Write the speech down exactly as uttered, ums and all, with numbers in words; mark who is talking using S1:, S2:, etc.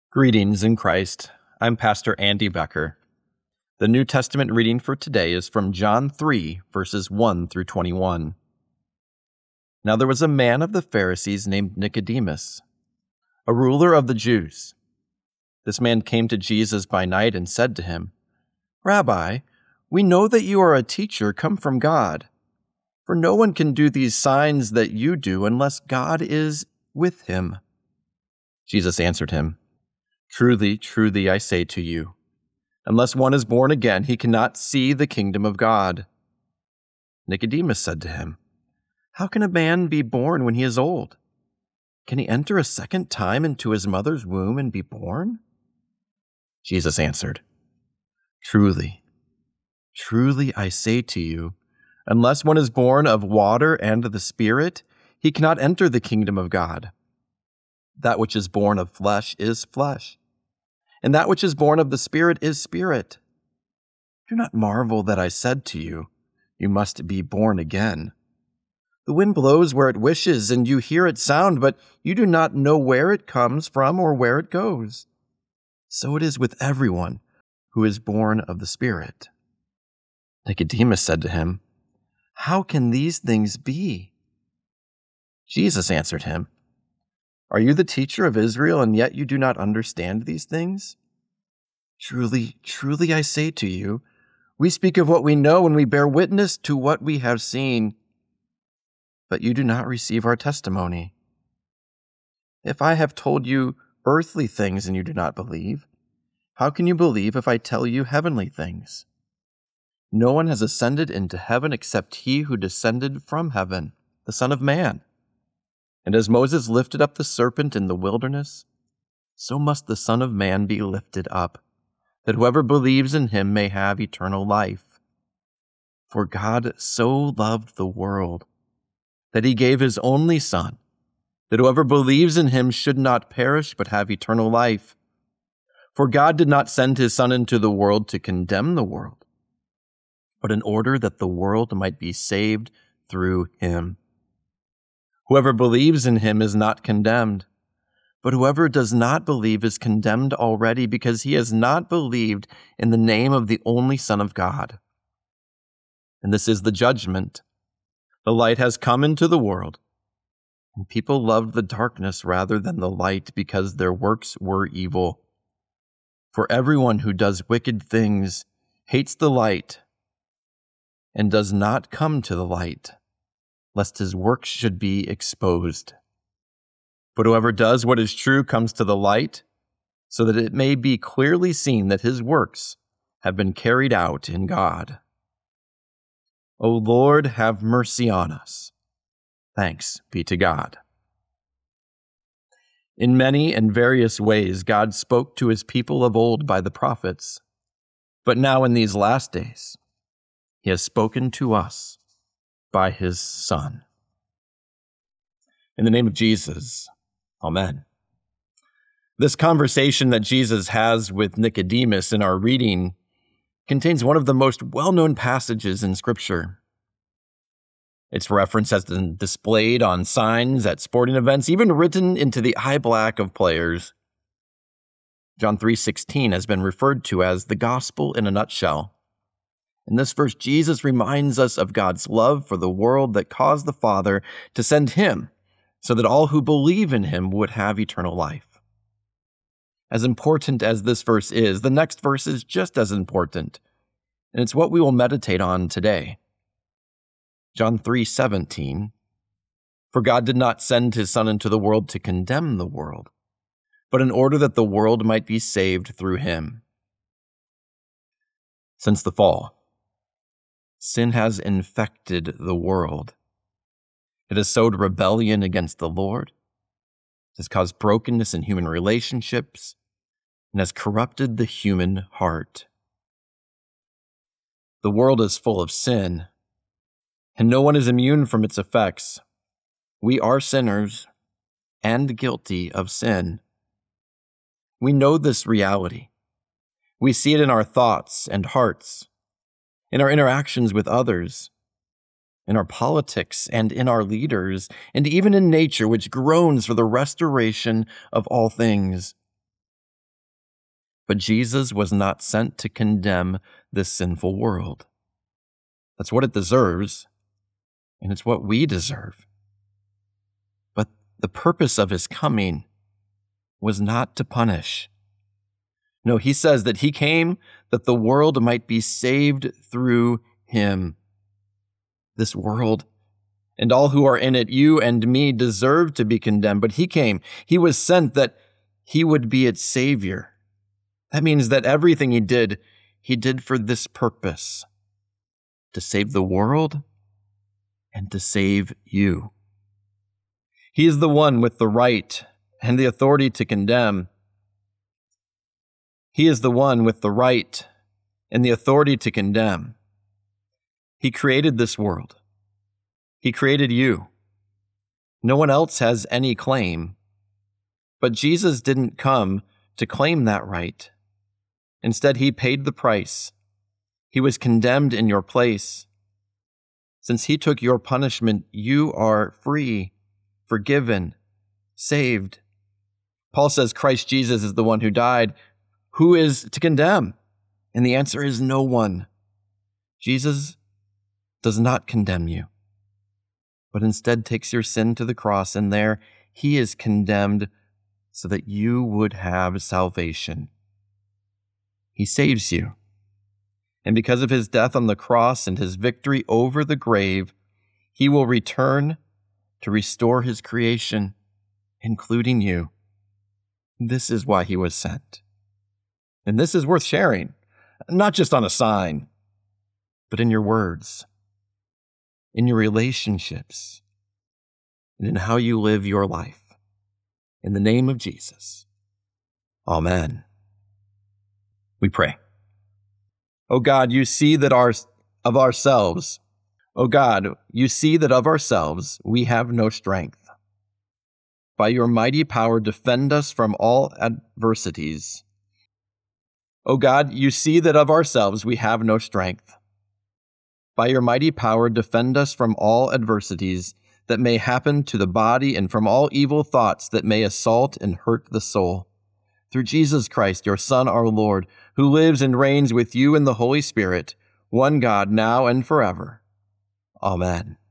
S1: Greetings in Christ. I'm Pastor Andy Becker. The New Testament reading for today is from John three, verses one through twenty-one. Now there was a man of the Pharisees named Nicodemus, a ruler of the Jews. This man came to Jesus by night and said to him, "Rabbi, we know that you are a teacher come from God, for no one can do these signs that you do unless God is with him." Jesus answered him, "Truly, truly, I say to you, unless one is born again, he cannot see the kingdom of God." Nicodemus said to him, "How can a man be born when he is old? Can he enter a second time into his mother's womb and be born?" Jesus answered, "Truly, truly, I say to you, unless one is born of water and the Spirit, he cannot enter the kingdom of God. That which is born of flesh is flesh, and that which is born of the Spirit is spirit. Do not marvel that I said to you, you must be born again. The wind blows where it wishes, and you hear its sound, but you do not know where it comes from or where it goes. So it is with everyone who is born of the Spirit." Nicodemus said to him, "How can these things be?" Jesus answered him, "Are you the teacher of Israel, and yet you do not understand these things? Truly, truly, I say to you, we speak of what we know and we bear witness to what we have seen, but you do not receive our testimony. If I have told you earthly things and you do not believe, how can you believe if I tell you heavenly things? No one has ascended into heaven except he who descended from heaven, the Son of Man. And as Moses lifted up the serpent in the wilderness, so must the Son of Man be lifted up, that whoever believes in him may have eternal life. For God so loved the world, that he gave his only Son, that whoever believes in him should not perish but have eternal life. For God did not send his Son into the world to condemn the world, but in order that the world might be saved through him. Whoever believes in him is not condemned, but whoever does not believe is condemned already because he has not believed in the name of the only Son of God. And this is the judgment. The light has come into the world, and people loved the darkness rather than the light because their works were evil. For everyone who does wicked things hates the light and does not come to the light, lest his works should be exposed. But whoever does what is true comes to the light, so that it may be clearly seen that his works have been carried out in God. O Lord, have mercy on us. Thanks be to God." In many and various ways, God spoke to his people of old by the prophets, but now in these last days, he has spoken to us by his Son. In the name of Jesus, amen. This conversation that Jesus has with Nicodemus in our reading contains one of the most well-known passages in Scripture. Its reference has been displayed on signs at sporting events, even written into the eye black of players. John three sixteen has been referred to as the gospel in a nutshell. In this verse, Jesus reminds us of God's love for the world that caused the Father to send him so that all who believe in him would have eternal life. As important as this verse is, the next verse is just as important, and it's what we will meditate on today. John three seventeen, "For God did not send his Son into the world to condemn the world, but in order that the world might be saved through him." Since the fall, sin has infected the world. It has sowed rebellion against the Lord, has caused brokenness in human relationships, and has corrupted the human heart. The world is full of sin, and no one is immune from its effects. We are sinners and guilty of sin. We know this reality. We see it in our thoughts and hearts, in our interactions with others, in our politics and in our leaders, and even in nature, which groans for the restoration of all things. But Jesus was not sent to condemn this sinful world. That's what it deserves, and it's what we deserve. But the purpose of his coming was not to punish. No, he says that he came that the world might be saved through him. This world and all who are in it, you and me, deserve to be condemned, but he came. He was sent that he would be its savior. That means that everything he did, he did for this purpose: to save the world and to save you. He is the one with the right and the authority to condemn. He is the one with the right and the authority to condemn. He created this world. He created you. No one else has any claim. But Jesus didn't come to claim that right. Instead, he paid the price. He was condemned in your place. Since he took your punishment, you are free, forgiven, saved. Paul says Christ Jesus is the one who died. Who is to condemn? And the answer is no one. Jesus does not condemn you, but instead takes your sin to the cross, and there he is condemned so that you would have salvation. He saves you. And because of his death on the cross and his victory over the grave, he will return to restore his creation, including you. This is why he was sent. And this is worth sharing, not just on a sign, but in your words, in your relationships, and in how you live your life. In the name of Jesus, amen. We pray. O God, you see that our, of ourselves, O God, you see that of ourselves we have no strength. By your mighty power, defend us from all adversities. O God, you see that of ourselves we have no strength. By your mighty power, defend us from all adversities that may happen to the body and from all evil thoughts that may assault and hurt the soul. Through Jesus Christ, your Son, our Lord, who lives and reigns with you in the Holy Spirit, one God, now and forever. Amen.